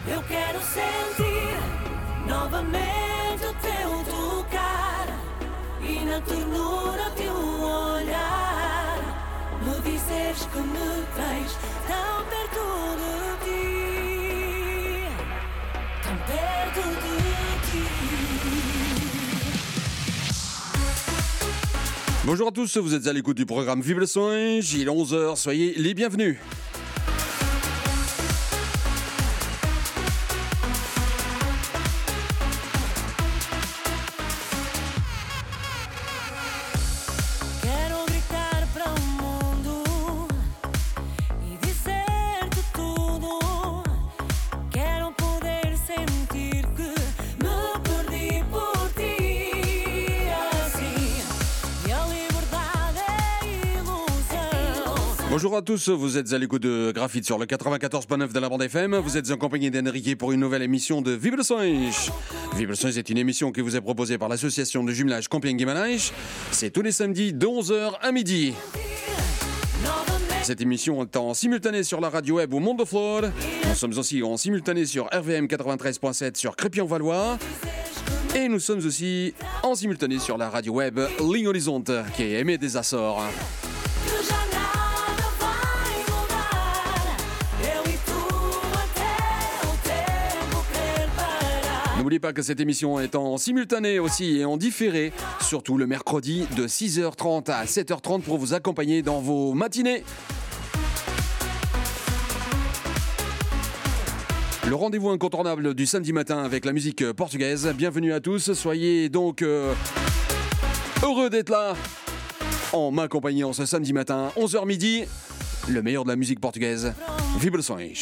Eu quero sentir novamente o teu tocar e na ternura o teu olhar me dizeres que me tens tão perto de ti, tão perto de ti. Bonjour à tous, vous êtes à l'écoute du programme Vibrações, il est 11h, soyez les bienvenus. Bonjour à tous, vous êtes à l'écoute de Graphite sur le 94.9 de la bande FM. Vous êtes en compagnie d'Enrique pour une nouvelle émission de Vibrações. Vibrações est une émission qui vous est proposée par l'association de jumelage Compiègne-Guimarães. C'est tous les samedis de 11h à midi. Cette émission est en simultané sur la radio web au Monde de Flore. Nous sommes aussi en simultané sur RVM 93.7 sur Crépy-en-Valois. Et nous sommes aussi en simultané sur la radio web Ligne Horizonte qui est émet des Açores. N'oubliez pas que cette émission est en simultané aussi et en différé, surtout le mercredi de 6h30 à 7h30 pour vous accompagner dans vos matinées. Le rendez-vous incontournable du samedi matin avec la musique portugaise. Bienvenue à tous, soyez donc heureux d'être là en m'accompagnant ce samedi matin, 11h midi, le meilleur de la musique portugaise, Vibrações.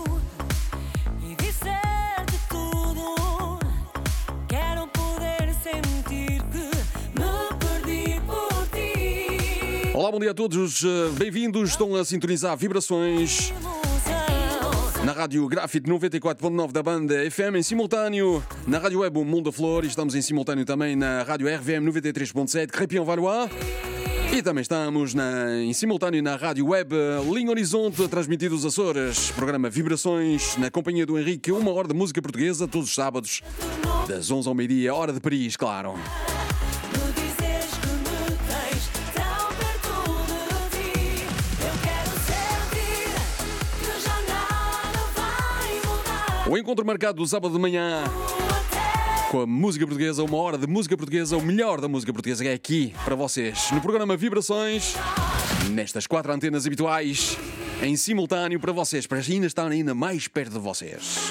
Olá, bom dia a todos, bem-vindos, estão a sintonizar Vibrações na rádio Graphite 94.9 da banda FM em simultâneo, na rádio web O Mundo da Flore, estamos em simultâneo também na rádio RVM 93.7 Crépy-en-Valois e também estamos em simultâneo na rádio web Ligne Horizonte, transmitido dos Açores, programa Vibrações na companhia do Henrique, uma hora de música portuguesa todos os sábados, das 11 ao meio-dia, hora de Paris, claro. O encontro marcado do sábado de manhã com a música portuguesa, uma hora de música portuguesa, o melhor da música portuguesa é aqui para vocês, no programa Vibrações, nestas 4 antenas habituais, em simultâneo para vocês, para ainda estar ainda mais perto de vocês.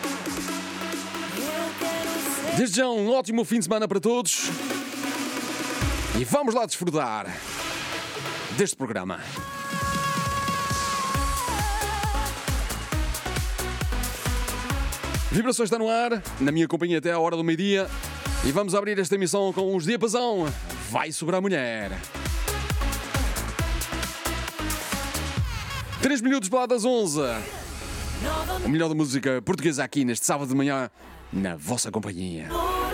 Desde já um ótimo fim de semana para todos e vamos lá desfrutar deste programa. Vibrações está no ar, na minha companhia até à hora do meio-dia. E vamos abrir esta emissão com uns diapasão. Vai sobrar mulher. 3 minutos para lá das 11. O melhor da música portuguesa aqui neste sábado de manhã, na vossa companhia.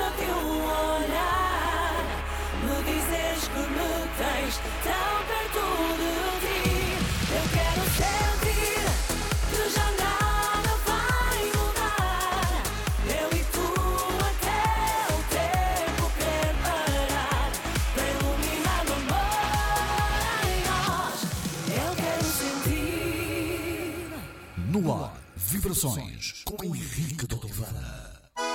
No ar, Vibrações com Henrique de Oliveira.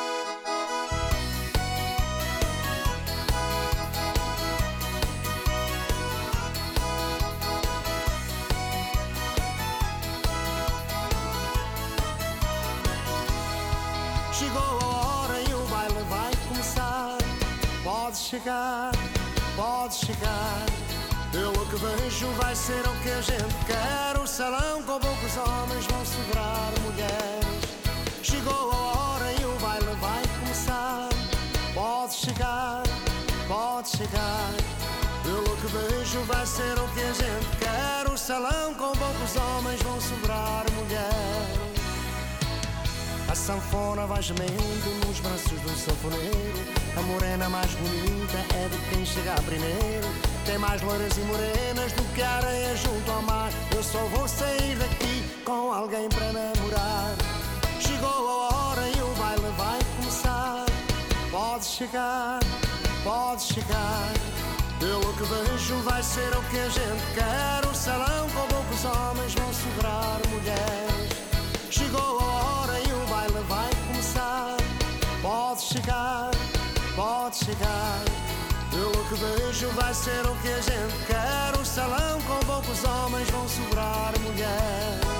Chegou a hora e o baile vai começar. Pode chegar, pode chegar. Eu o que vejo vai ser o que a gente quer. O salão com poucos homens vão segurar mulheres. Chegou a hora e o baile vai começar. Pode chegar, pode chegar. Eu o que vejo vai ser o que a gente quer. O salão com poucos homens vão segurar mulheres. A sanfona vai gemendo nos braços do sanfoneiro. A morena mais bonita é de quem chega primeiro. Tem mais loiras e morenas do que a areia junto ao mar. Eu só vou sair daqui com alguém para namorar. Chegou chegar, pode chegar. Pelo que vejo vai ser o que a gente quer. O salão com poucos homens vão sobrar mulheres. Chegou a hora e o baile vai começar. Pode chegar, pode chegar. Pelo que vejo vai ser o que a gente quer. O salão com poucos homens vão sobrar mulheres.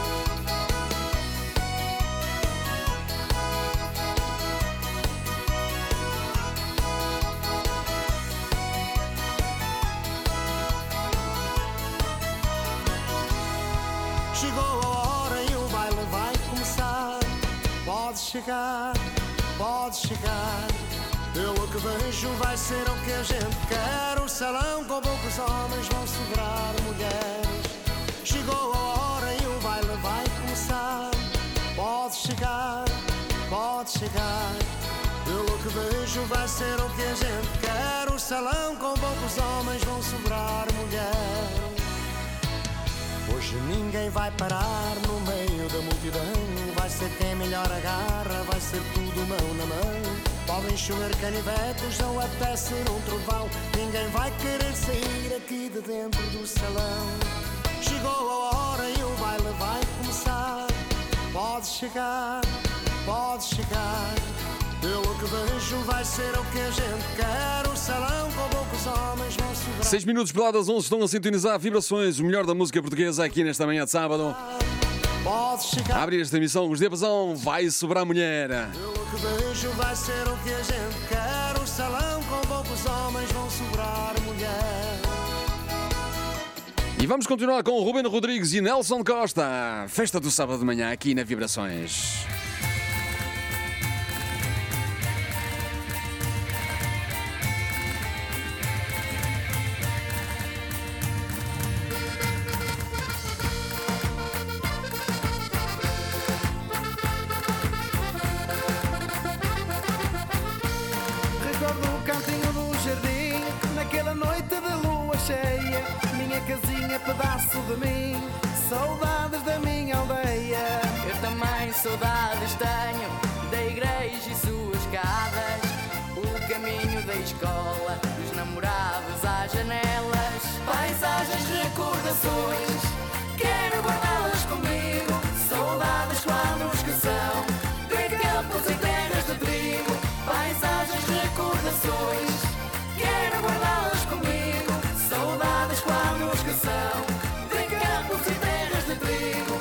Chegou a hora e o baile vai começar. Pode chegar, pode chegar. Pelo que vejo vai ser o que a gente quer. O salão com poucos homens vão sobrar mulheres. Chegou a hora e o baile vai começar. Pode chegar, pode chegar. Pelo que vejo vai ser o que a gente quer. O salão com poucos homens vão sobrar mulheres. Hoje ninguém vai parar no meio da multidão. Vai ser quem melhor agarra, vai ser tudo mão na mão. Podem chover canivetes ou até ser um trovão. Ninguém vai querer sair aqui de dentro do salão. Chegou a hora e o baile vai começar. Pode chegar, pode chegar. Pelo que vejo vai ser o que a gente quer. O salão com poucos homens vão sobrar. 6 minutos peladas 11 estão a sintonizar Vibrações, o melhor da música portuguesa aqui nesta manhã de sábado. Pode chegar. A abrir esta emissão, os Diapasão, vai sobrar mulher. Pelo que vejo vai ser o que a gente quer. O salão com poucos homens vão sobrar mulher. E vamos continuar com o Ruben Rodrigues e Nelson Costa. Festa do sábado de manhã aqui na Vibrações. Pedaço de mim, saudades da minha aldeia. Eu também saudades tenho da igreja e suas casas, o caminho da escola, os namorados às janelas, paisagens, recordações, quero guardá-las comigo. Saudades quadros que são de campos e terras de trigo, paisagens, recordações, quero guardá-las comigo. Saudades quadros que são de campos e terras de trigo.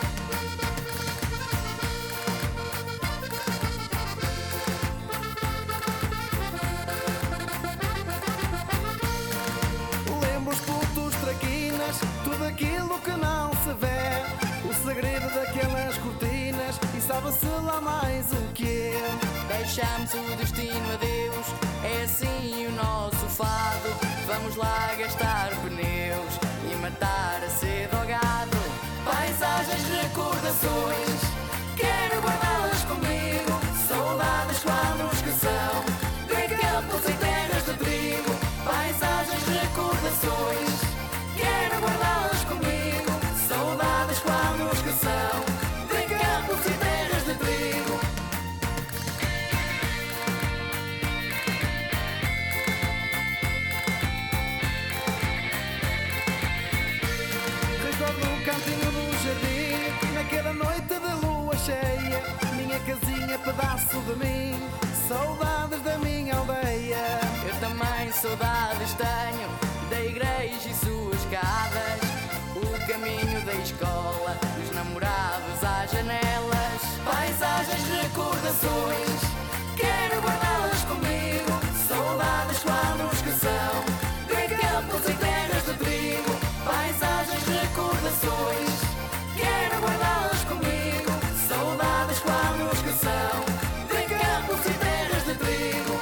Lembro os putos traquinas, tudo aquilo que não se vê, o segredo daquelas cortinas e sabe-se lá mais o que é. Deixamos o destino a Deus, é assim o nosso fado. Vamos lá gastar pneus e matar a sede ao gado. Paisagens, recordações, quero guardá-las comigo. Saudades quadros que são de campos e terras de trigo, paisagens, recordações, quero guardá-las comigo. Saudades quadros que são de campos e terras de trigo. Casinha, pedaço de mim, saudades da minha aldeia. Eu também saudades tenho da igreja e suas casas, o caminho da escola, os namorados às janelas, paisagens, recordações, quero guardá-las comigo. Saudades quadros que são de campos e terras de trigo, paisagens, recordações, quero guardá-las comigo. Saudades quadros que são de campos e terras de trigo.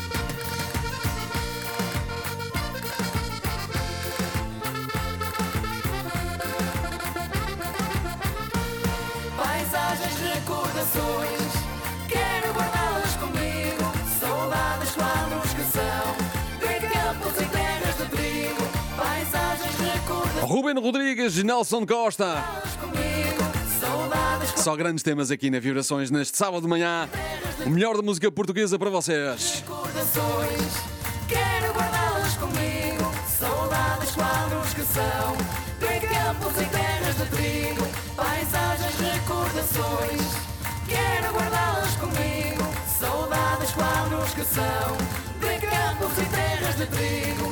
Paisagens, recordações, quero guardá-las comigo. Saudades quadros que são de campos e terras de trigo, paisagens, recordações. Ruben Rodrigues e Nelson Costa. Comigo, saudades Só grandes temas aqui na Vibrações neste sábado de manhã. O melhor da música portuguesa para vocês. Recordações, quero guardá-las comigo. Saudades, quadros que são de campos e terras de trigo. Paisagens, recordações, quero guardá-las comigo. Saudades, quadros que são de campos e terras de trigo.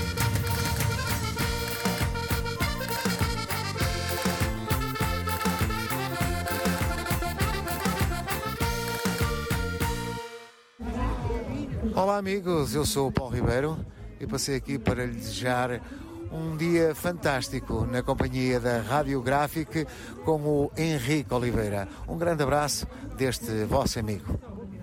Olá amigos, eu sou o Paulo Ribeiro e passei aqui para lhe desejar um dia fantástico na companhia da Rádio Gráfica com o Henrique Oliveira. Um grande abraço deste vosso amigo.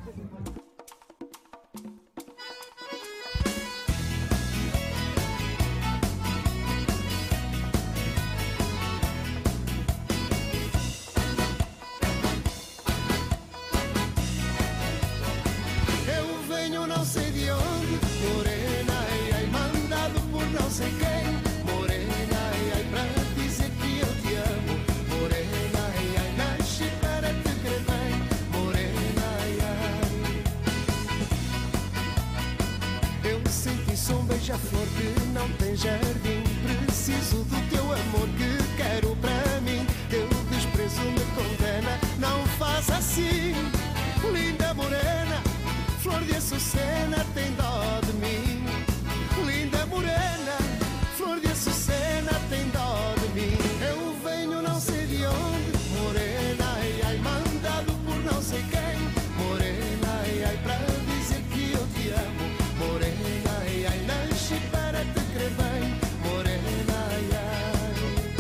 Beija-flor que não tem jardim, preciso do teu amor que quero para mim. Teu desprezo me condena, não faz assim. Linda morena, flor de açucena, tem dó de mim. Linda morena, flor de açucena, tem dó de mim. Eu venho não sei de onde, morena, ai, ai, mandado por não sei quem. Morena, ai, ai, para dizer que eu te amo. Morena, ai, ai, nasci para te crer bem. Morena, ai, ai.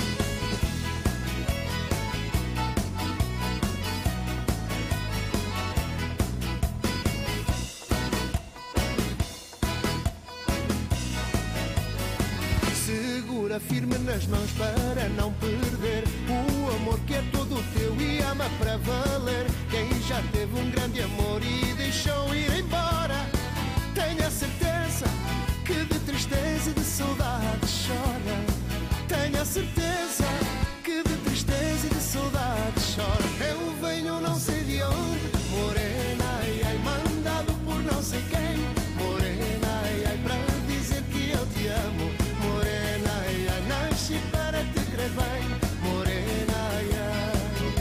Segura firme nas mãos para não perder o amor que é todo teu e ama para valer. Quem já teve um grande amor e deixou ir embora, tenha certeza que de tristeza e de saudade chora. Tenha certeza que de tristeza e de saudade chora. Eu venho não sei de onde, morena, ai, ai, mandado por não sei quem. Morena, ai, ai, para dizer que eu te amo. Morena, ai, ai, nasci para te crer bem. Morena, ai, ai.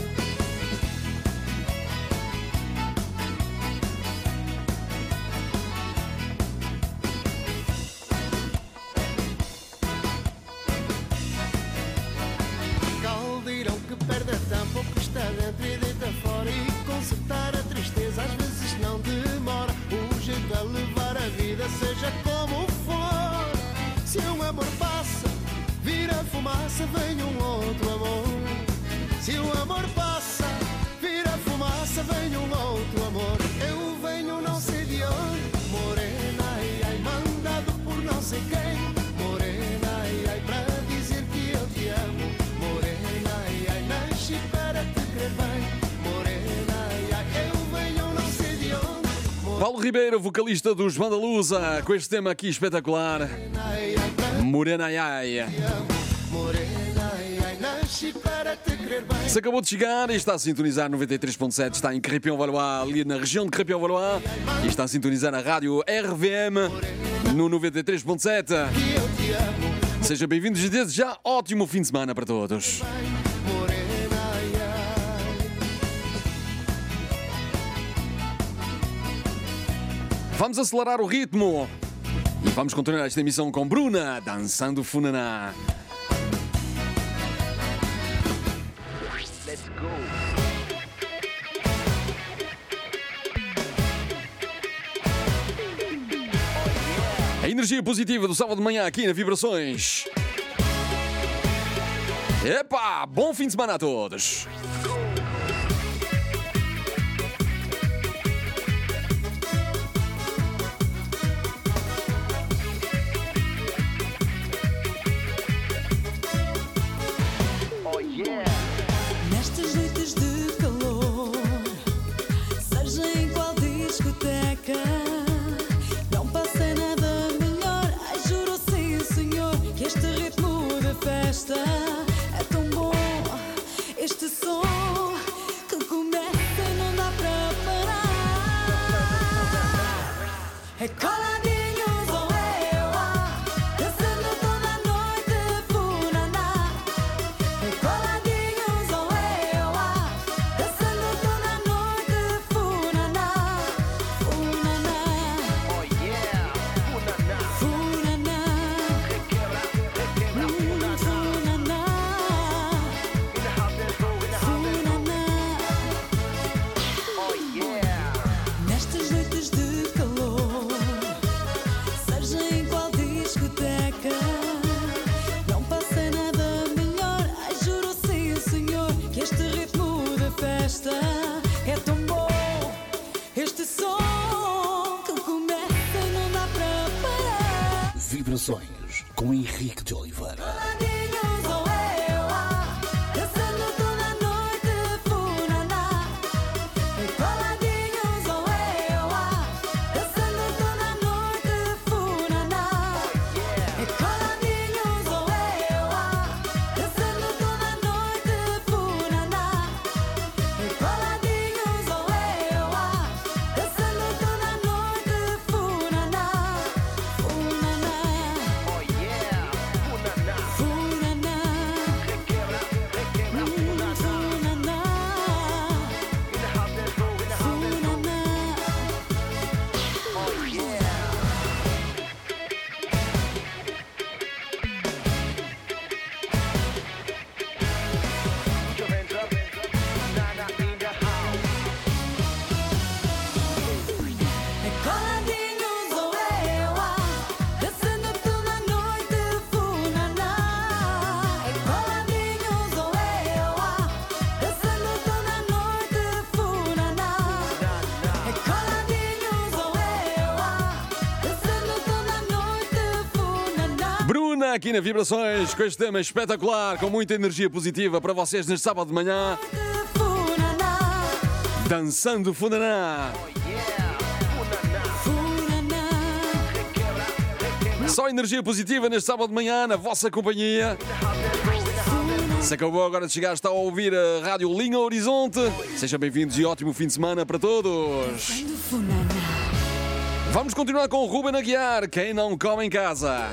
Caldeirão que perde a tampa, o que está dentro e deita fora. E consertar a tristeza às vezes não demora. O jeito a levar a vida, seja como for. Se um amor passa, vira fumaça, vem um outro amor. Se o amor passa, vira fumaça, vem um outro amor. Eu venho não sei de onde, morena, ai, ai, mandado por não sei quem. Morena, ai, ai, para dizer que eu te amo. Morena, ai, ai, nasci para te crer bem. Morena, ai, ai, eu venho não sei de onde. Paulo Ribeiro, vocalista dos Vandalusa, com este tema aqui espetacular. Ai, ai, para Morena ai ai. te amo. Morena, ai, ai, nasci para te crer bem. Se acabou de chegar e está a sintonizar 93.7, está em Carripião-Valois, ali na região de Carripião-Valois, e está a sintonizar a rádio RVM no 93.7. Que eu te amo. Sejam bem-vindos e desde já, ótimo fim de semana para todos. Morena, ai, ai. Vamos acelerar o ritmo e vamos continuar esta emissão com Bruna, dançando Funaná. A energia positiva do sábado de manhã aqui na Vibrações. Epa, bom fim de semana a todos. Nestas noites de calor, seja em qual discoteca, não passei nada melhor. Ai, juro sim, senhor, que este ritmo de festa é tão bom. Este som É coladinhos ou eu, dançando toda a noite, funaná. É coladinhos ou eu, dançando toda a noite, funaná. Funaná. Oh yeah, funaná. Funaná. Requebra, funaná. Funaná. In the house dance floor, in the house dance floor. Funaná. Oh yeah. Nestas noites de calor, seja em qual discoteca, não passa nada melhor. Ai, juro sim, senhor, que este ritmo de festa é tão bom. Este som que começa não dá para parar. Vibrações com Henrique de Oliveira. Coladinhos ou eu, dançando toda a noite, funaná. É coladinhos ou eu, dançando toda a noite, funaná. É coladinhos ou eu, dançando toda a noite, funaná. É coladinhos ou eu, dançando toda a noite, funaná. Funaná. Oh yeah, funaná. Funaná. Requebra, funaná. Funaná. In the house dance floor, in the house dance floor. Funaná. Oh yeah. Put your hands up. Nana in the house. É coladinhos ou eu, dançando toda a noite, funaná. É coladinhos ou eu, dançando toda a noite, funaná. É coladinhos ou eu, dançando toda a noite, funaná. Bruna aqui na Vibrações com este tema espetacular, com muita energia positiva para vocês neste sábado de manhã. Funaná. Dançando Funaná. Funaná. Só energia positiva neste sábado de manhã na vossa companhia. Se acabou agora de chegar, está a ouvir a Rádio Linha Horizonte. Sejam bem-vindos e ótimo fim de semana para todos. Funaná. Vamos continuar com o Ruben Aguiar, quem não come em casa.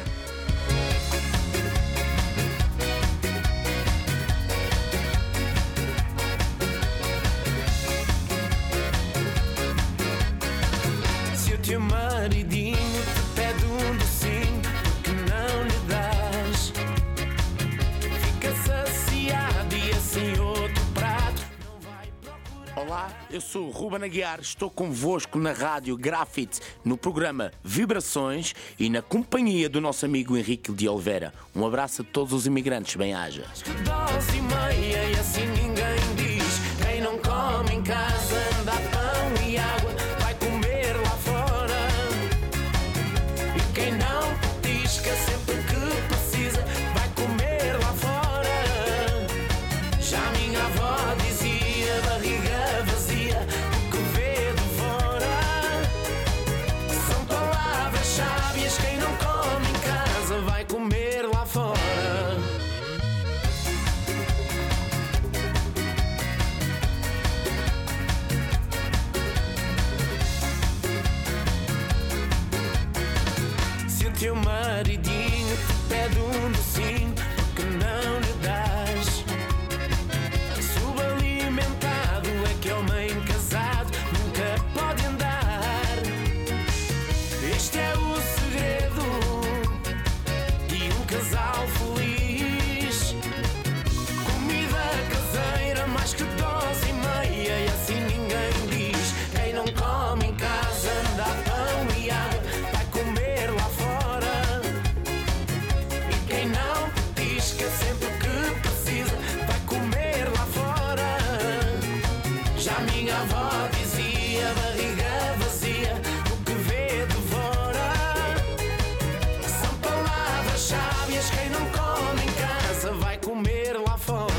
Se o teu maridinho te pede docinho, porque não lhe dás? Fica saciado e assim outro prato não vai procurar. Olá, eu sou o Ruben Aguiar, estou convosco na Rádio Grafite, no programa Vibrações e na companhia do nosso amigo Henrique de Oliveira. Um abraço a todos os imigrantes, bem-aja. Que dose e meia e assim ninguém diz. Quem não come em casa dá pão e água, vai comer lá fora. E quem não petisca sempre que precisa, vai comer lá fora. Já minha avó dizia, barriga vazia, o que vê de fora. São palavras sábias, quem não come em casa, vai comer lá fora. Se o teu maridinho te pede docinho, porque não lhe dás? Subalimentado é que homem casado nunca pode andar. Este é o segredo de um casal feliz. Comida caseira, mais que dose e meia, e assim ninguém diz. Quem não come em casa dá pão e água, vai comer lá fora. E quem não petisca sempre que precisa, vai comer lá fora. Já minha avó dizia, barriga vazia, o que vê devora. São palavras sábias, quem não come em casa, vai comer lá fora.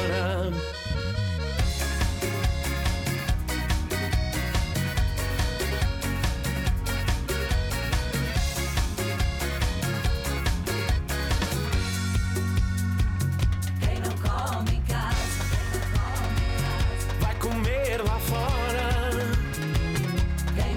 Quem não come em casa, Vai comer lá fora. quem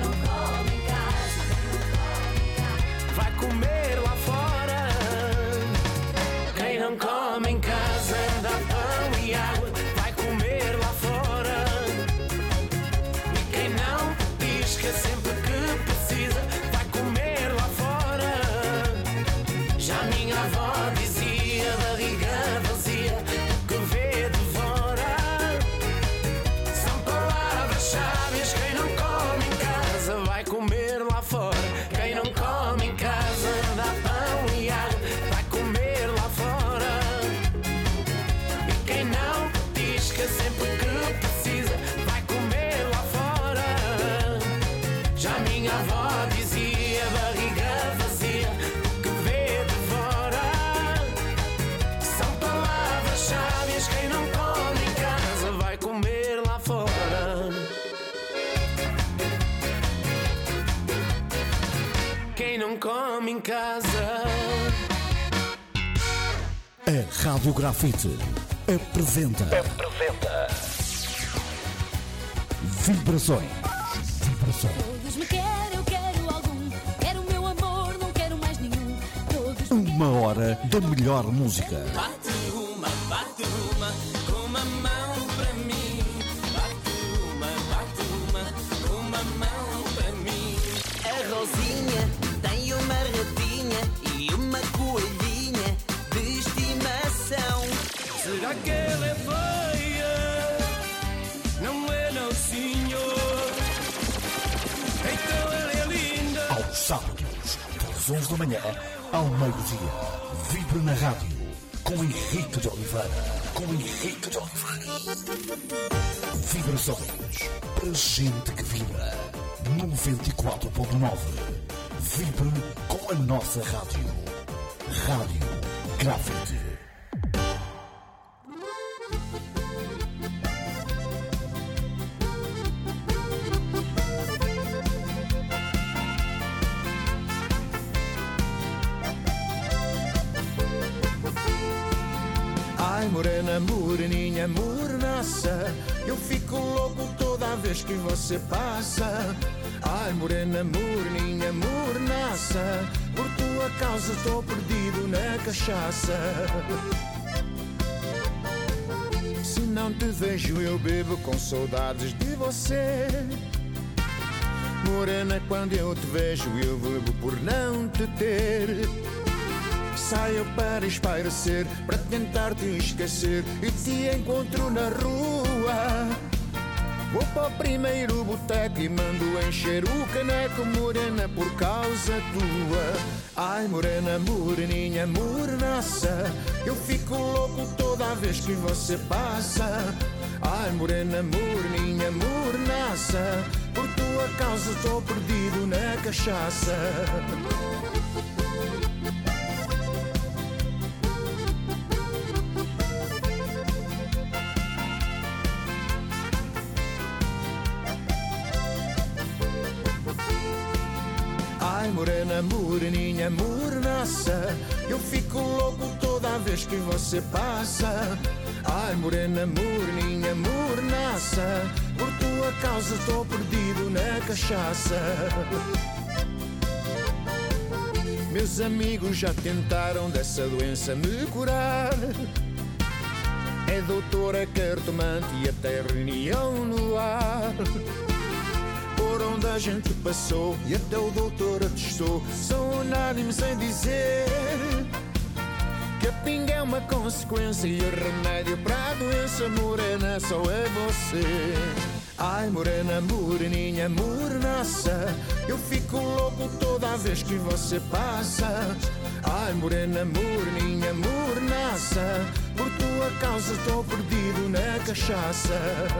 minha avó dizia, barriga vazia, que vê de fora. São palavras sábias, quem não come em casa vai comer lá fora. Quem não come em casa. A Rádio Grafite apresenta Vibrações. Todos me querem, eu quero algum. Quero o meu amor, não quero mais nenhum. Todos me Uma hora da melhor música. Bate uma, com uma mão para mim. Bate uma, com uma mão para mim. A Rosinha tem uma ratinha e uma coelhinha de estimação. Será que ela é feia? Não é não, senhor. Então ela é linda. Aos sábados, das 11 da manhã ao meio-dia. Vibra na rádio com Henrique de Oliveira. Vibrações para gente que vibra. 94.9. Vibra com a nossa rádio. Rádio Grafite. Ai, morena, moreninha, mornaça, eu fico louco toda vez que você passa. Ai, morena, moreninha, mornaça, por tua causa estou perdido na cachaça. Se não te vejo eu bebo com saudades de você. Morena, quando eu te vejo eu bebo por não te ter. Saio para espairecer, para tentar te esquecer, e te encontro na rua. Vou para o primeiro boteco e mando encher o caneco, morena, por causa tua. Ai, morena, moreninha, mornaça, eu fico louco toda vez que você passa. Ai, morena, moreninha, mornaça, por tua causa estou perdido na cachaça. Ai, morena, moreninha, mornaça, eu fico louco toda vez que você passa. Ai, morena, moreninha, mornaça, por tua causa estou perdido na cachaça. Meus amigos já tentaram dessa doença me curar. É doutora cartomante e até reunião no ar. Por onde a gente passou e até o doutor atestou, são unânimes em dizer que a pinga é uma consequência e o remédio para a doença, morena, só é você. Ai, morena, moreninha, mornaça, eu fico louco toda vez que você passa. Ai, morena, moreninha, mornaça, por tua causa estou perdido na cachaça.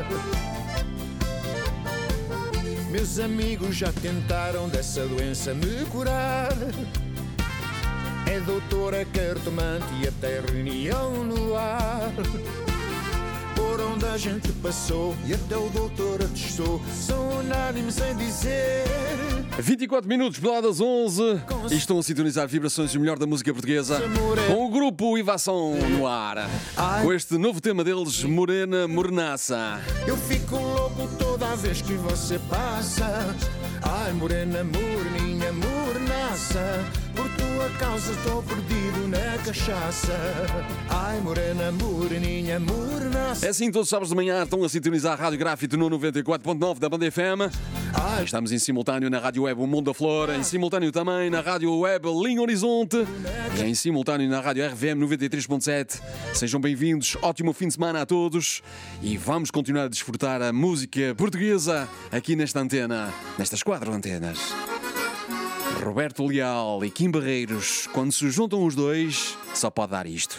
Meus amigos já tentaram dessa doença me curar. É doutora cartomante e até reunião no ar. Por onde a gente passou e até o doutor atestou, são unânimes em dizer 24 minutos peladas 11 e estão a sintonizar Vibrações, o melhor da música portuguesa, com o grupo Ivação no ar, com este novo tema deles, Morena, Mornaça. Eu fico louco toda vez que você passa. Ai, morena, moreninha, mornaça, por tua causa estou perdido na cachaça. Ai, morena, moreninha, mornaça. É assim, todos os sábados de manhã estão a sintonizar a Rádio Grafite no 94.9 da Banda FM. Estamos em simultâneo na Rádio Web O Mundo da Flor, em simultâneo também na Rádio Web Linha Horizonte e em simultâneo na Rádio RVM 93.7. Sejam bem-vindos, ótimo fim de semana a todos e vamos continuar a desfrutar a música portuguesa aqui nesta antena, nestas 4 antenas. Roberto Leal e Kim Barreiros, quando se juntam os dois, só pode dar isto.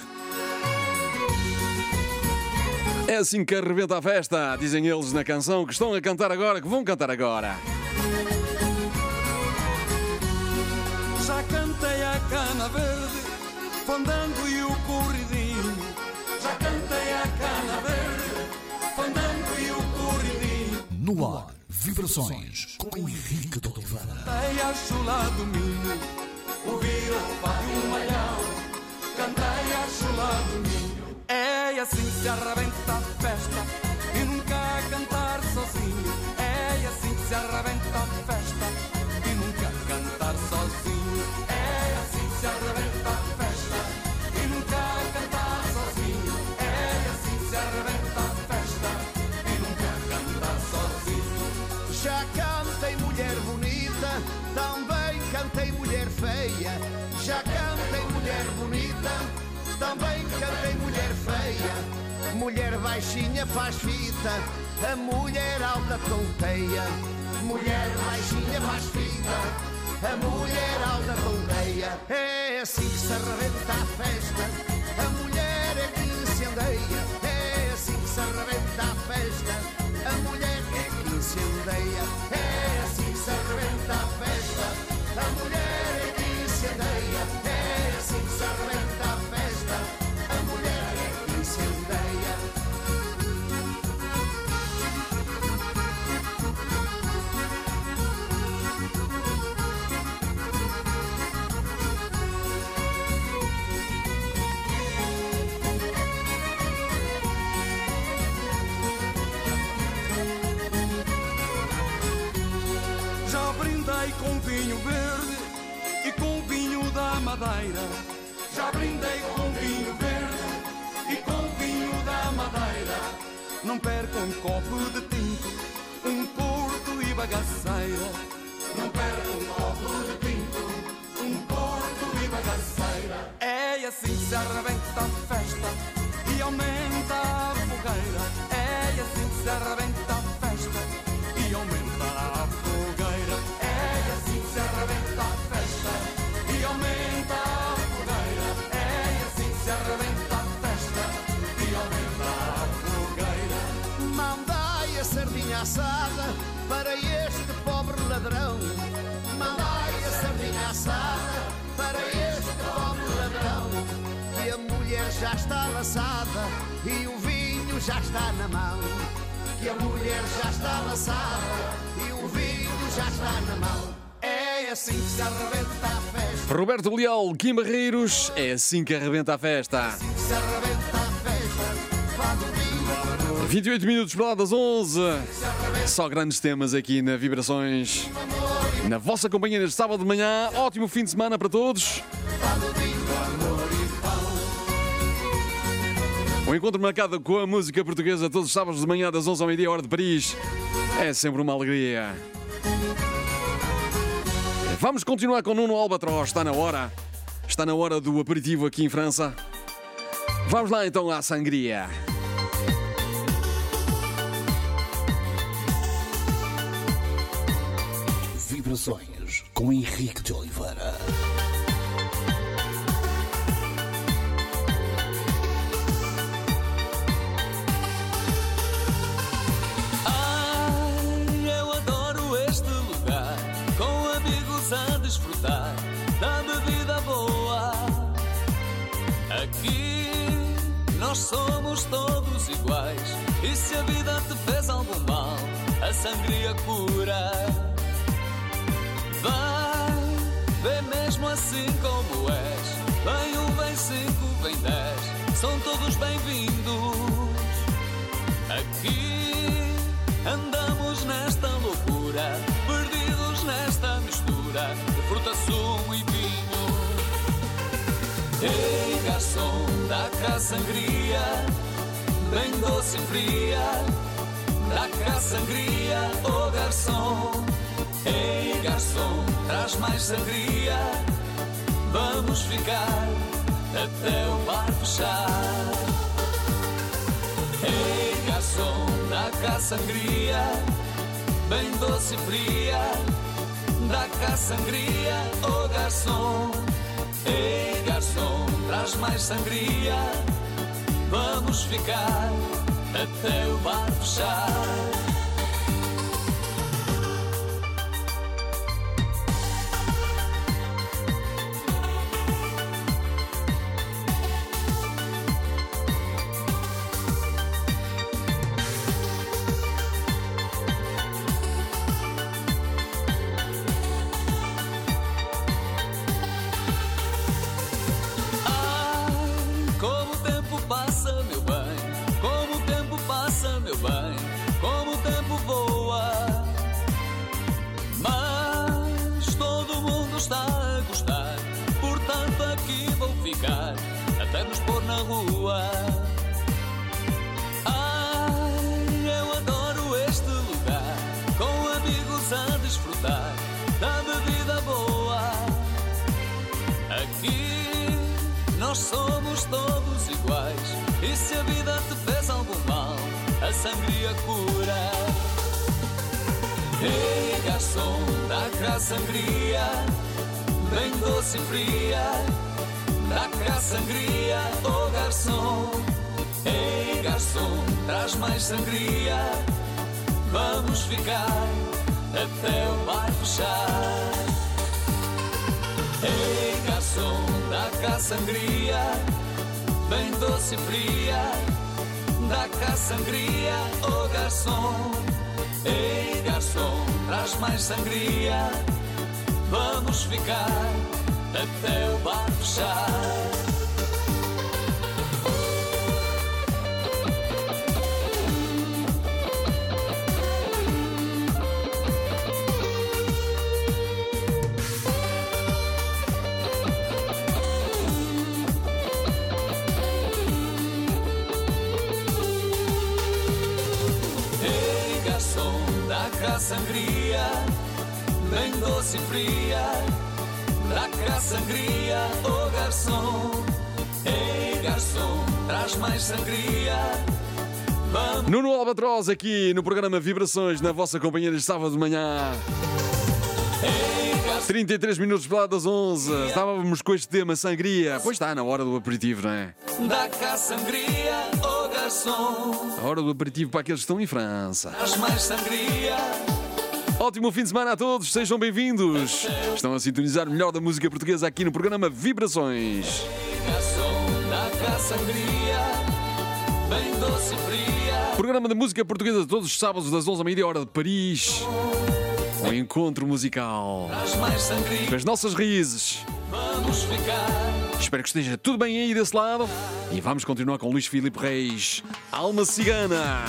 É assim que arrebenta a festa, dizem eles na canção que estão a cantar agora, que vão cantar agora. cana verde, fandango e o corridinho. Já cantei a cana verde, fandango e o corridinho. No ar, vibrações com Henrique de Oliveira. Cantei a chula do Minho, ouvir o fado malhão. Cantei a chula do Minho. É assim que se arrebenta a festa, e nunca a cantar sozinho. É assim que se arrebenta a festa, e nunca a cantar sozinho. É assim que se arrebenta a festa, e nunca a cantar sozinho. É assim que se arrebenta a festa, e nunca a cantar sozinho. Já cantei mulher bonita, também cantei mulher feia. Já cantei mulher bonita, também cantei mulher feia. Mulher baixinha faz fita, a mulher alta tonteia. Mulher baixinha faz fita, a mulher alta tonteia. É assim que se arrebenta a festa, a mulher é que se andeia. É assim que se arrebenta a festa, a mulher é que se andeia. É assim que se arrebenta a festa, a mulher é que se andeia. É assim que se arrebenta a festa, a mulher é que se andeia. Já brindei com vinho verde e com vinho da Madeira. Já brindei com vinho verde e com vinho da Madeira. Não perca um copo de tinto, um porto e bagaceira. Não perca um copo de tinto, um porto e bagaceira. É assim que se arrebenta a festa e aumenta a fogueira. É assim que se arrebenta a festa e aumenta a fogueira. É assim que se arrebenta a festa e aumenta a fogueira. É assim que se arrebenta a festa e aumenta a fogueira. Mandai a sardinha assada para este pobre ladrão. Mandai a sardinha assada para este pobre ladrão. Que a mulher já está laçada e o vinho já está na mão. Que a mulher já está laçada e o vinho já está na mão. É assim que se arrebenta a festa. Roberto Leal, Kim Barreiros, é assim que arrebenta a festa. Se arrebenta a festa, fado vinho. 28 minutos para lá das 11. Só grandes temas aqui na Vibrações. Na vossa companhia neste sábado de manhã. Ótimo fim de semana para todos. Um encontro marcado com a música portuguesa todos os sábados de manhã das 11 ao meio-dia, hora de Paris. É sempre uma alegria. Vamos continuar com Nuno Albatroz. Está na hora. Está na hora do aperitivo aqui em França. Vamos lá então à sangria. Vibrações com Henrique de Oliveira. Eu adoro este lugar, com amigos a desfrutar da bebida boa. Aqui nós somos todos iguais, e se a vida te fez algum mal, a sangria cura. Vai, vê mesmo assim como és. Vem 1, vem 5, vem 10, são todos bem-vindos. Aqui andamos nesta loucura, perdidos nesta mistura de fruta, sumo e vinho. Ei, garçom, dá cá sangria, bem doce e fria. Dá cá sangria, oh garçom. Ei, garçom, traz mais sangria. Vamos ficar até o bar fechar. Ei, garçom, dá cá sangria, bem doce e fria. Dá cá sangria, oh garçom. Ei, garçom, traz mais sangria. Vamos ficar até o bar fechar. desfrutar da bebida boa. Aqui nós somos todos iguais, e se a vida te fez algum mal, a sangria cura. Ei, garçom, dá cá sangria, bem doce e fria. Dá cá sangria, oh garçom. Ei, garçom, traz mais sangria. Vamos ficar até o bar fechar. Ei, garçom, dá cá sangria, bem doce e fria. Dá cá sangria, oh garçom. Ei, garçom, traz mais sangria. Vamos ficar até o bar fechar. Ei, garçom, dá cá sangria, bem doce e fria. Dá cá sangria, oh garçom. Ei, garçom, traz mais sangria. Vamos. Nuno Albatroz aqui no programa Vibrações, na vossa companhia de sábado de manhã. Ei, garçom. 33 minutos para lá das 11. Estávamos com este tema, sangria. Pois está, na hora do aperitivo, não é? Dá cá sangria, oh garçom. A hora do aperitivo para aqueles que estão em França. Traz mais sangria. Ótimo fim de semana a todos, sejam bem-vindos. Estão a sintonizar o melhor da música portuguesa aqui no programa Vibrações. Garçom, dá cá sangria, bem doce e fria. Programa de música portuguesa todos os sábados das 11 à meia hora de Paris. Um encontro musical Traz mais sangria. com as nossas raízes. Vamos ficar. Espero que esteja tudo bem aí desse lado. E vamos continuar com Luís Filipe Reis, Alma Cigana.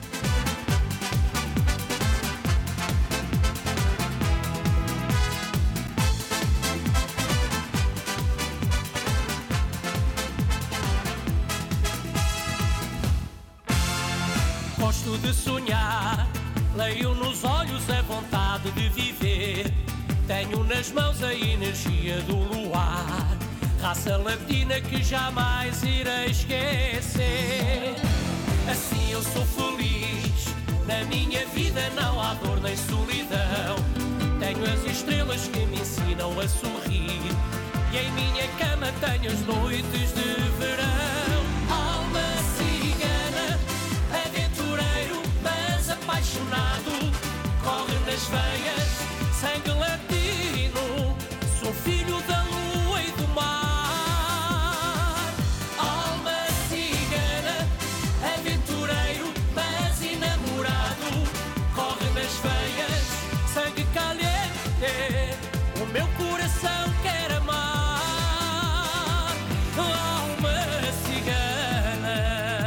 Gosto de sonhar, leio nos olhos a vontade de viver. Tenho nas mãos a energia do luar, raça latina que jamais irei esquecer. Assim eu sou feliz, na minha vida não há dor nem solidão. Tenho as estrelas que me ensinam a sorrir, e em minha cama tenho as noites de verão. Alma cigana, aventureiro, mas apaixonado, corre nas veias, sangue latino, sou filho da lua e do mar. Alma cigana, aventureiro, mas enamorado, corre nas veias, sangue caliente, o meu coração quer amar. Alma cigana,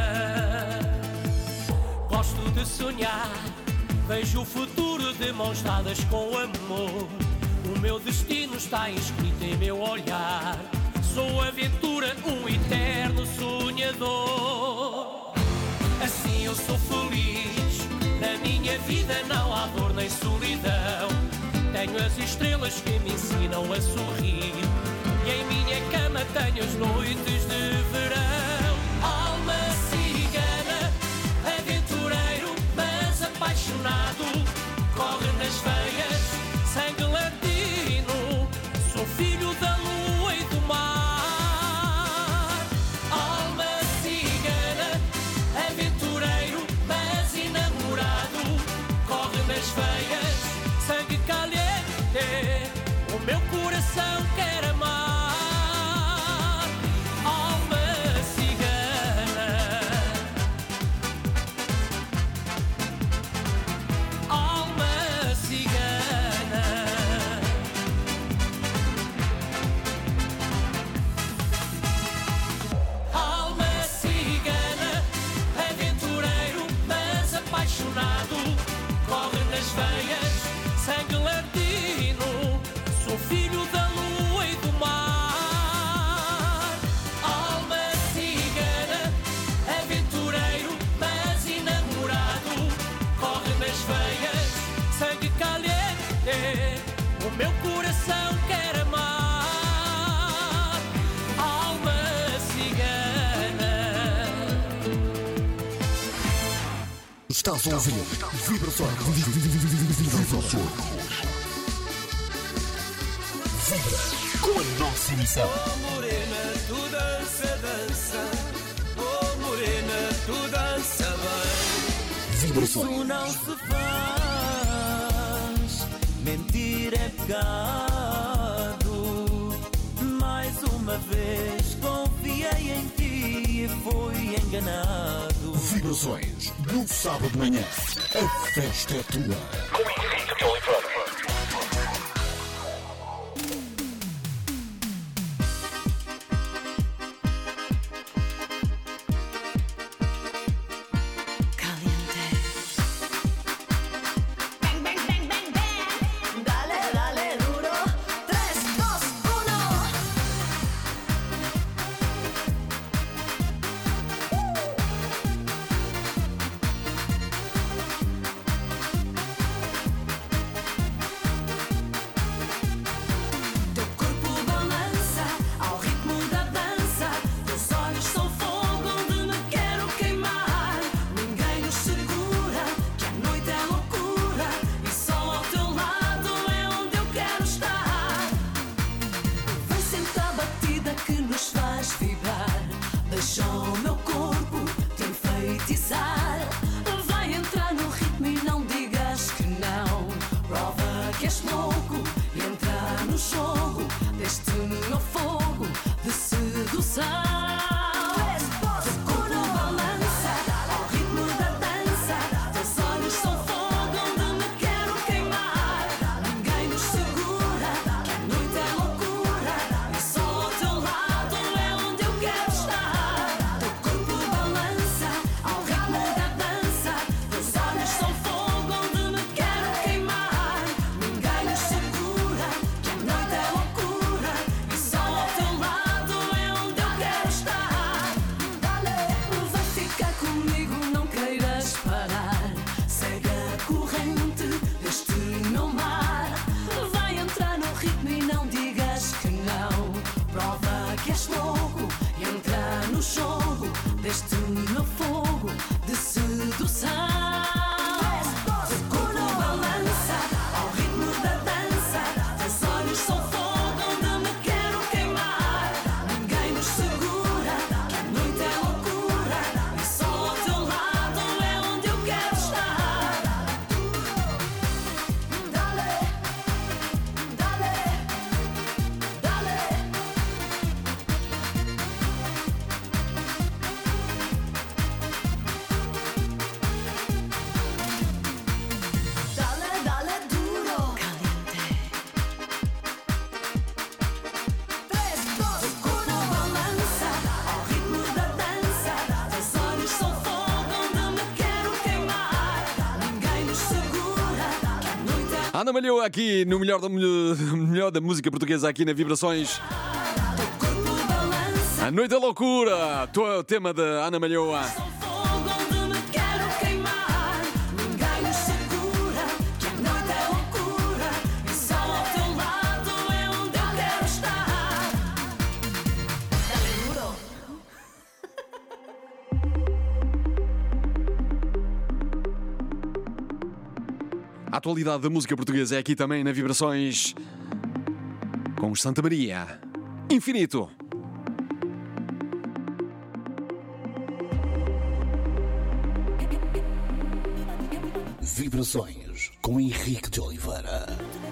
gosto de sonhar, vejo o futuro de mãos dadas com amor. O meu destino está inscrito em meu olhar. Sou aventura, um eterno sonhador. Assim eu sou feliz, na minha vida não há dor nem solidão. Tenho as estrelas que me ensinam a sorrir, e em minha cama tenho as noites de verão. Alma cigana, aventureiro, mas apaixonado, corre nas veias, sangue latino, sou filho da lua e do mar. Alma cigana, aventureiro, mas enamorado, corre nas veias, sangue caliente, o meu coração quer amar. Alma cigana, alma cigana. meu coração quer amar, alma cigana. Estás a ouvir Vibrações. Vibra com a nossa emissão. Oh morena, tu dança, dança. Oh morena, tu dança bem. Vibrações. Isso não se faz. Mentir é pecado. Mais uma vez confiei em ti e fui enganado. Vibrações. No sábado de manhã, a festa é tua. Com Henrique de Oliveira. Ana Malhoa aqui no melhor da música portuguesa aqui na Vibrações. A Noite da Loucura, o tema da Ana Malhoa. A atualidade da música portuguesa é aqui também na Vibrações com os Santa Maria. Infinito. Vibrações com Henrique de Oliveira.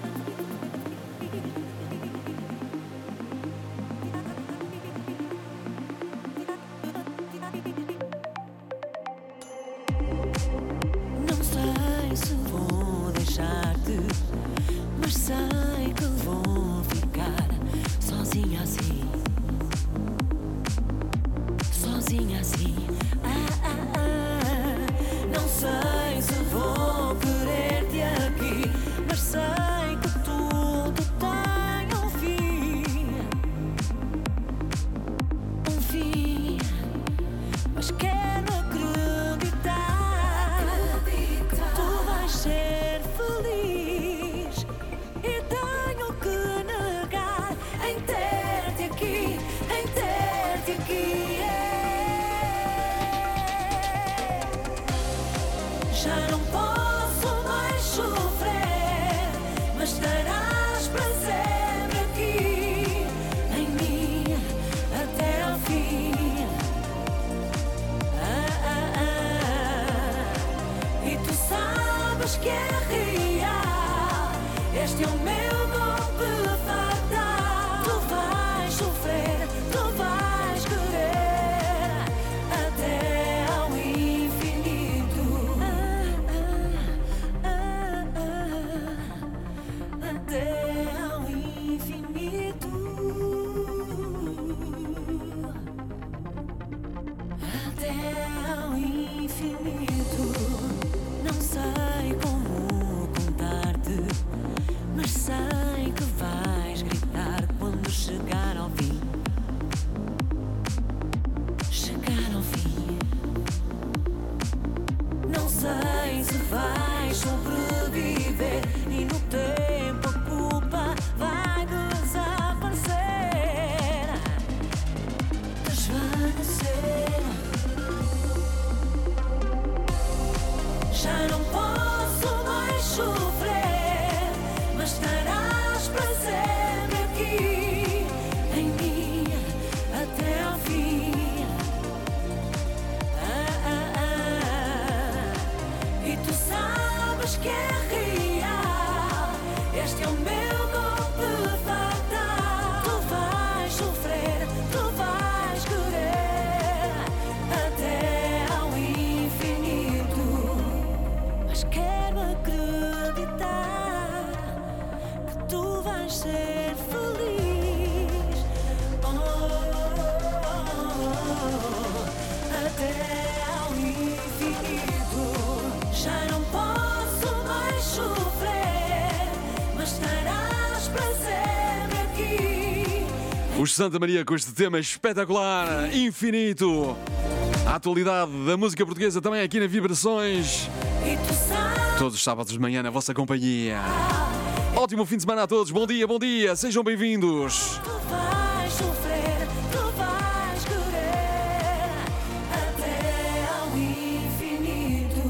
Não sei se vou deixar-te, mas sei que vou ficar sozinha assim. Sozinha assim. Não sei se vou querer-te aqui, mas sei Este é o meu golpe fatal. Tu vais sofrer, tu vais querer até ao infinito. Até ao infinito. Até ao infinito. Não sei como contar-te, mas sei que vais gritar quando chegar ao fim. Chegar ao fim. Não sei se vais sobreviver e no tempo a culpa vai desaparecer, desvanecer. Já não posso mais sofrer, mas estarás para sempre aqui em mim até ao fim. E tu sabes que é real. Este é o meu golpe fatal. Tu vais sofrer, tu vais querer até ao infinito. Mas quero acreditar que tu vais ser feliz. Até ao infinito. Já não posso mais sofrer, mas estarás para sempre aqui. Os Santa Maria com este tema espetacular, Infinito. A atualidade da música portuguesa também aqui na Vibrações. E tu sabes. Todos os sábados de manhã na vossa companhia. Ótimo fim de semana a todos. Bom dia, sejam bem-vindos. Tu vais sofrer, tu vais querer até ao infinito.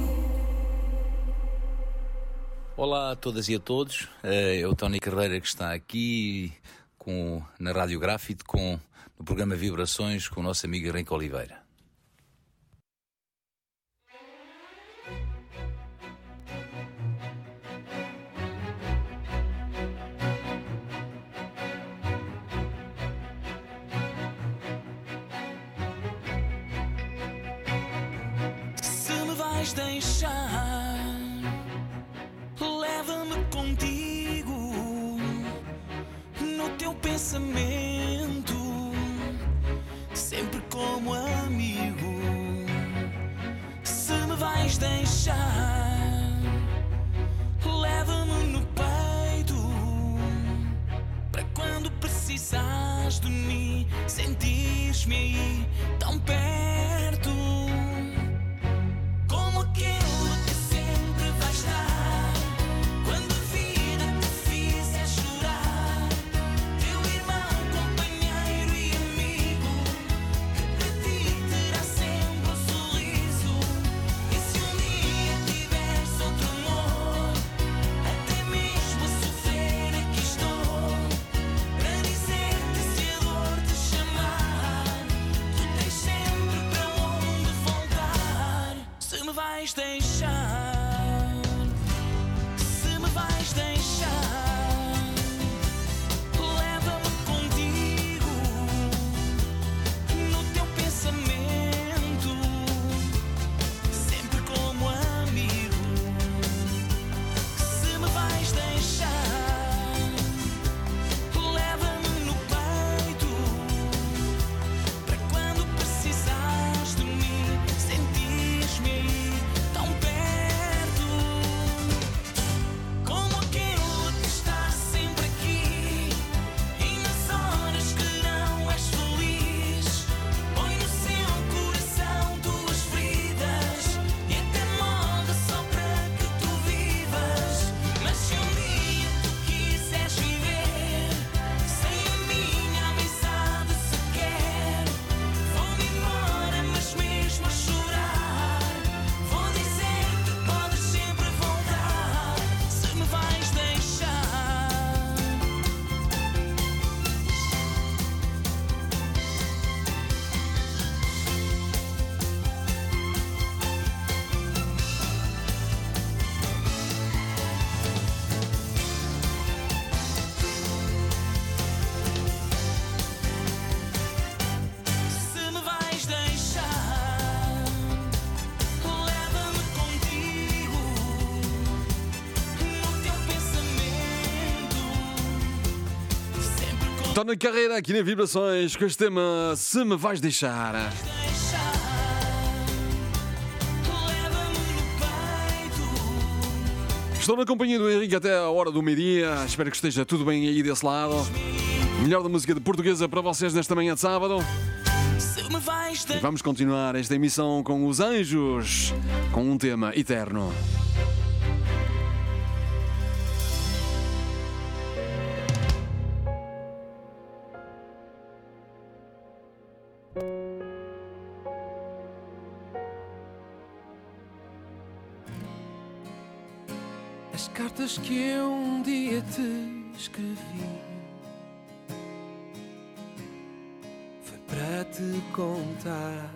Olá a todas e a todos. É o Tony Carreira que está aqui na Rádio Grafite no programa Vibrações com o nosso amigo Henrique Oliveira. Se me vais deixar, leva-me contigo no teu pensamento, sempre como amigo. Se me vais deixar, leva-me no peito, para quando precisares de mim, sentires-me aí tão perto. Como aquele que Tony Carreira aqui na Vibrações com este tema Se Me Vais Deixar. Estou na companhia do Henrique até a hora do meio-dia. Espero que esteja tudo bem aí desse lado. Melhor da música de portuguesa para vocês nesta manhã de sábado. E vamos continuar esta emissão com os Anjos, com um tema eterno. As cartas que eu um dia te escrevi foi para te contar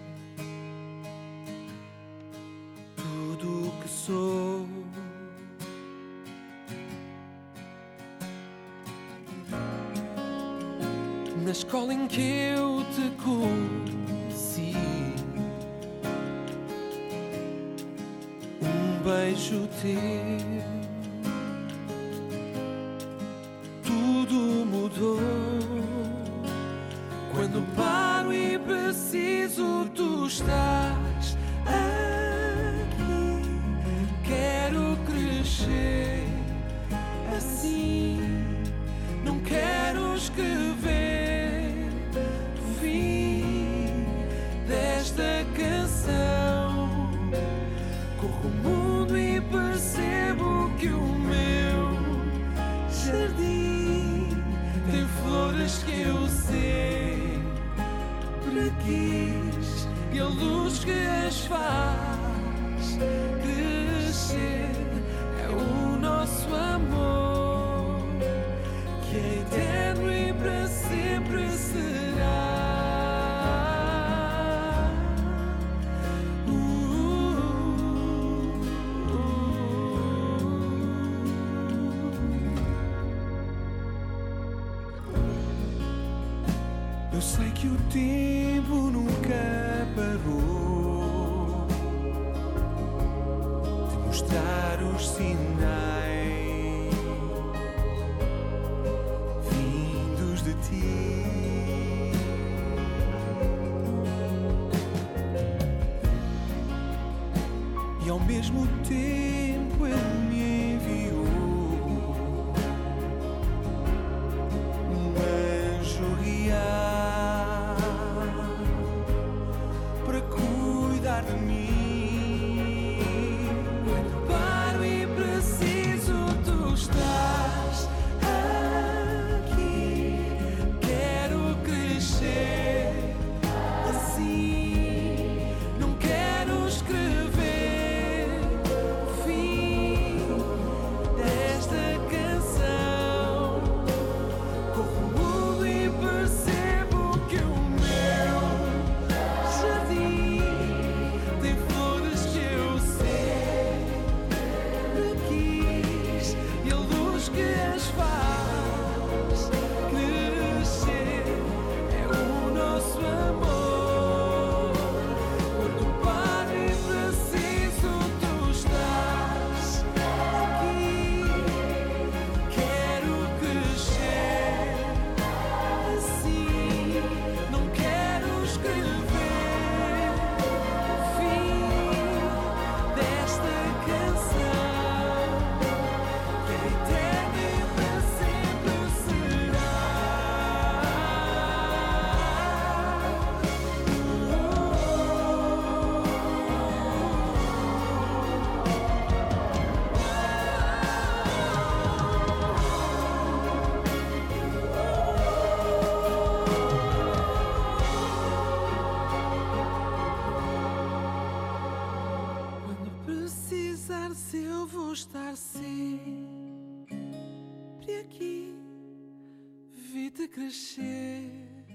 tudo o que sou. Na escola em que eu te conheci, um beijo teu, tudo mudou. Quando paro e preciso, tu estás aqui. Quero crescer assim, não quero escrever o fim desta canção. Corro o mundo e percebo que o meu jardim tem flores que eu sempre quis, e a luz que as faz crescer é o nosso amor, que é eterno e para sempre será. Eu sei que o tempo nunca parou de mostrar os sinais vindos de ti. E ao mesmo tempo ele me enviou um anjo guiar para cuidar de mim. Quando paro e preciso, tu estás aqui. Quero crescer assim, não quero escrever o fim desta canção. Corro o mundo e percebo que o meu jardim tem flores que eu sempre quis, e a luz que as faz crescer é o nosso amor. Quando paro e preciso, tu estás aqui. Quero crescer assim, não quero escrever o fim desta canção, que é eterna e para sempre será. Quando precisares, eu vou estar sempre aqui. Vi-te crescer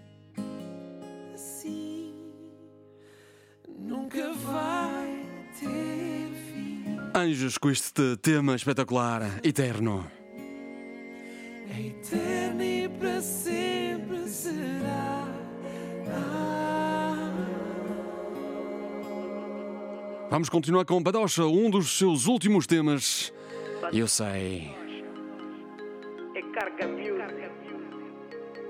assim, nunca vai ter fim. Anjos com este tema espetacular, eterno. É eterno e para sempre será. Vamos continuar com Badocha, um dos seus últimos temas. Eu sei. É Carga Music.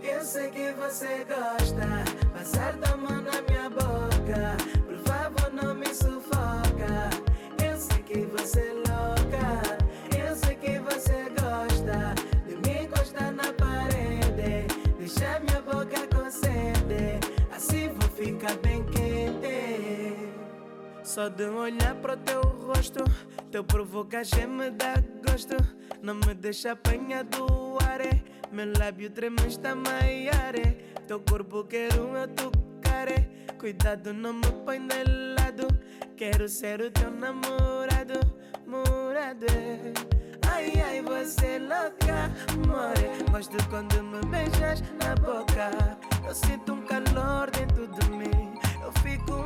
Eu sei que você gosta, passar tua mão na minha boca. Por favor, não me sufoca. Eu sei que você é louca. Eu sei que você gosta de me encostar na parede, deixar minha boca com sede, assim vou ficar bem quente. Só de olhar pro teu rosto, teu provocação me dá gosto. Não me deixa apanhar do ar, meu lábio treme está maior. Teu corpo quero eu tocar, cuidado não me põe de lado. Quero ser o teu namorado, morado. Ai, ai, você é louca, more. Gosto quando me beijas na boca. Eu sinto um calor dentro de mim. Eu fico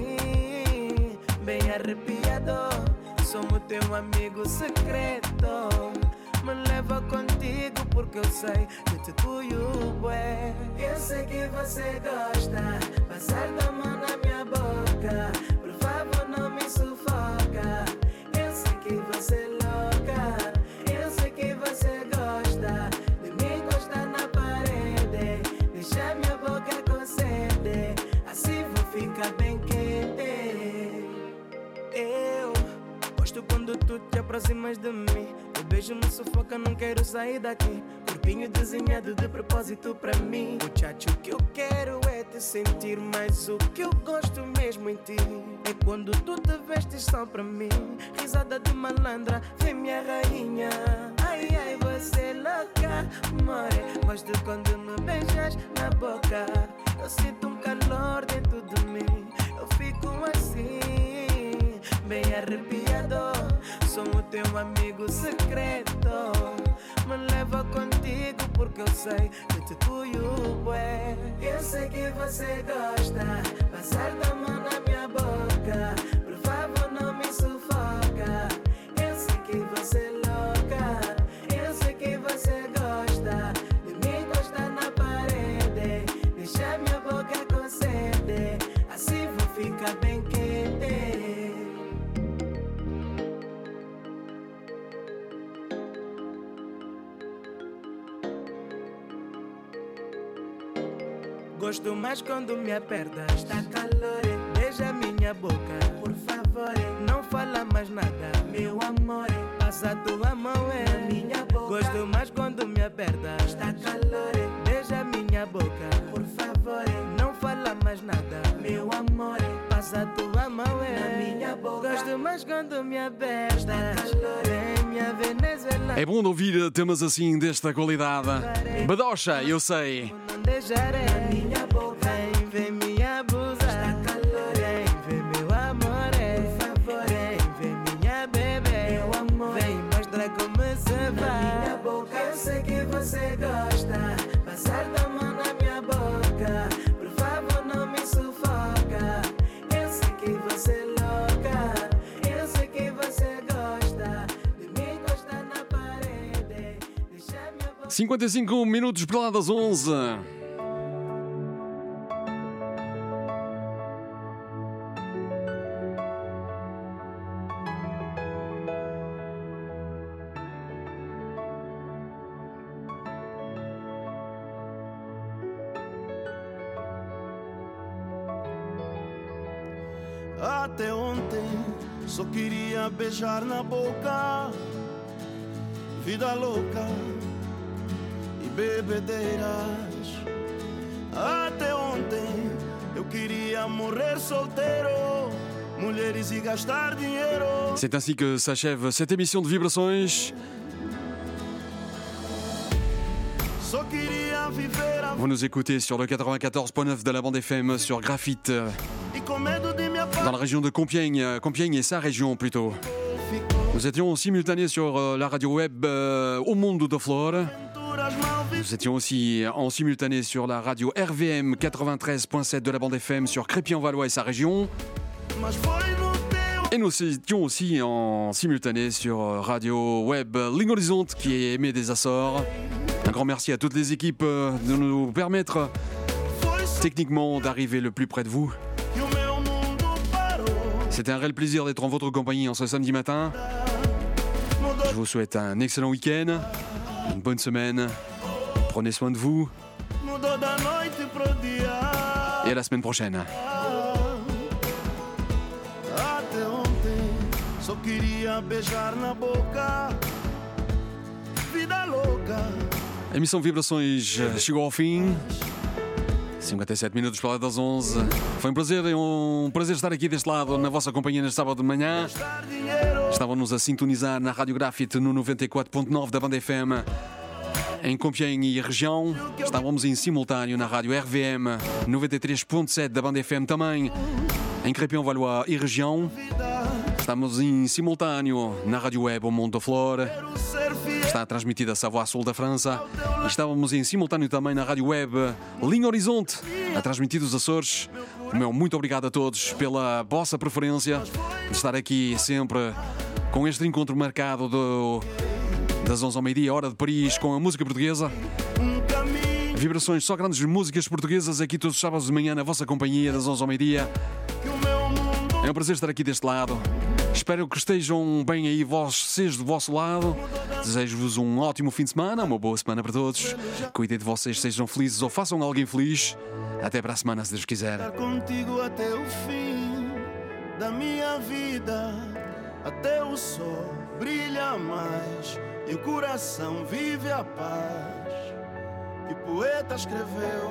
assim, bem arrepiado. Somos teu amigo secreto. Me leva contigo porque eu sei que te cuido bué. Eu sei que você gosta, passar tua mão na minha boca. Por favor, não me sufoca. Eu sei que você é louca. Eu sei que você gosta de me encostar na parede, deixar minha boca com sede, assim vou ficar bem quente. Eu gosto quando tu te aproximas de mim. O beijo me sufoca, não quero sair daqui. Corpinho desenhado de propósito pra mim. Muchacho, o que eu quero é te sentir, mas o que eu gosto mesmo em ti é quando tu te vestes só pra mim. Risada de malandra, vem minha rainha. Ai, ai, você é louca, more. Gosto quando me beijas na boca. Eu sinto um calor dentro de mim. Eu fico assim, bem arrepiado. Sou o teu amigo secreto. Me leva contigo porque eu sei que te cuido bué. Eu sei que você gosta, passar tua mão na minha boca. Por favor, não me sufoca. Eu sei que você é louca. Eu sei que você gosta de me encostar na parede, deixar minha boca com sede, assim vou ficar bem quente. Gosto mais quando me apertas. Está calor, beija minha boca. Por favor, não fala mais nada. Meu amor, passa a tua mão na minha boca. Gosto mais quando me apertas. Está calor, beija minha boca. Por favor, não fala mais nada. Meu amor, passa a tua mão na minha boca. Gosto mais quando me apertas. Está calor, minha Venezuela. É bom de ouvir temas assim desta qualidade. Badocha, eu sei. Deixarei a minha boca, vem me abusar. Está calor, vem meu amor, por favor, vem minha bebê, meu amor, vem mostrar como se vai. Minha boca, eu sei que você gosta, passar tua mão na minha boca. Por favor, não me sufoca. Eu sei que você é louca. Eu sei que você gosta de me encostar na parede, deixar minha boca. 55 minutos para lá das 11. Até ontem só queria beijar na boca. Vida louca e bebedeiras. Até ontem eu queria morrer solteiro, mulheres e gastar dinheiro. C'est ainsi que s'achève cette émission de Vibrações. Só queria viver a Vous nous écoutez sur le 94.9 de la bande FM sur Graphite, e com medo de me dans la région de Compiègne, Compiègne et sa région plutôt. Nous étions en simultané sur la radio web Au Mundo da Flor. Nous étions aussi en simultané sur la radio RVM 93.7 de la bande FM sur Crépy-en-Valois et sa région. Et nous étions aussi en simultané sur radio web Ligne Horizonte qui est émet des Açores. Un grand merci à toutes les équipes de nous permettre techniquement d'arriver le plus près de vous. C'était un réel plaisir d'être en votre compagnie en ce samedi matin. Je vous souhaite un excellent week-end, une bonne semaine. Prenez soin de vous. mudou da noite pro dia. Et à la semaine prochaine. Até ontem só queria beijar na boca. Vida louca. A emissão Vibrações chegou ao fim. 57 minutos para lá das 11. Foi um prazer estar aqui deste lado, na vossa companhia neste sábado de manhã. Estavam-nos a sintonizar na Rádio Grafite no 94.9 da Banda FM em Compiègne e a região. Estávamos em simultâneo na Rádio RVM 93.7 da Banda FM também em Crépin, Valois e região. Estamos em simultâneo na Rádio Web O Mundo da Flor. Está transmitida a Savoie Sul da França. E estávamos em simultâneo também na Rádio Web Linha Horizonte, a transmitir dos Açores. Muito obrigado a todos pela vossa preferência de estar aqui sempre com este encontro marcado das 11 ao meio-dia, hora de Paris, com a música portuguesa. Vibrações, só grandes músicas portuguesas aqui todos os sábados de manhã na vossa companhia, das 11 ao meio-dia. É um prazer estar aqui deste lado. Espero que estejam bem aí vocês do vosso lado. Desejo-vos um ótimo fim de semana, uma boa semana para todos. Cuidem de vocês, sejam felizes ou façam alguém feliz. Até para a semana, se Deus quiser. Estar contigo até o fim da minha vida, até o sol brilha mais e o coração vive a paz que poeta escreveu.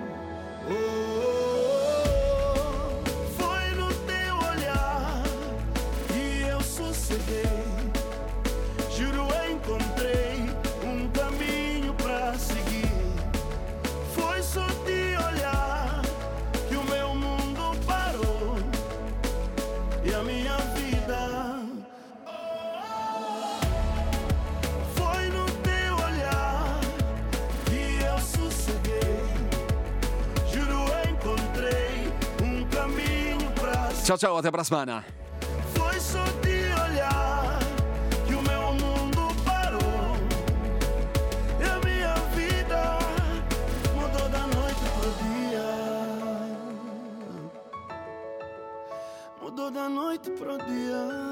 Foi no teu olhar que eu sosseguei. Juro, encontrei um caminho pra seguir. Foi só te olhar que o meu mundo parou e a minha vida. Foi no teu olhar que eu sosseguei. Juro, encontrei um caminho pra seguir. Tchau, tchau, até para a semana. Foi só te olhar que o meu mundo parou e a minha vida mudou da noite pro dia. Mudou da noite pro dia.